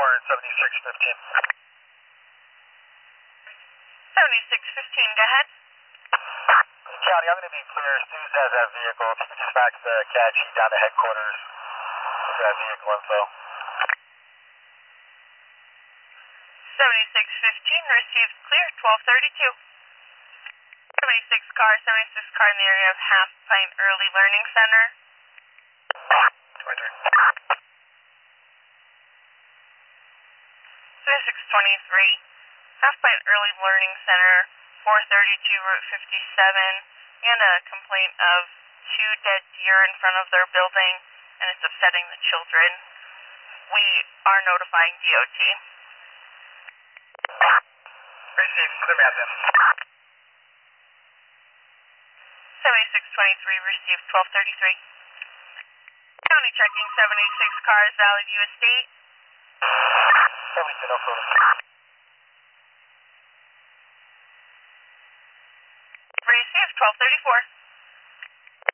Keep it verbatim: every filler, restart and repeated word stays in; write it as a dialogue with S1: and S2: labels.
S1: Warren, seventy-six fifteen.
S2: seventy-six fifteen, go ahead.
S1: County, I'm going to be clear as soon as has that vehicle. If you could just fax the C A D sheet down to headquarters with that vehicle info.
S2: seventy-six fifteen, received clear, twelve thirty-two. seventy-six car, seventy-six car in the area of Half Pint Early Learning Center.
S1: twenty-three.
S2: seventy-six twenty-three, Half Pint Early Learning Center, four thirty-two Route fifty-seven, and a complaint of two dead deer in front of their building, and it's upsetting the children. We are notifying D O T.
S1: Received, put them out then.
S2: seventy-six twenty-three, received twelve thirty-three. County checking seventy-six cars, Valley View Estate.
S1: seventy-two, no photos.
S2: Received twelve thirty-four.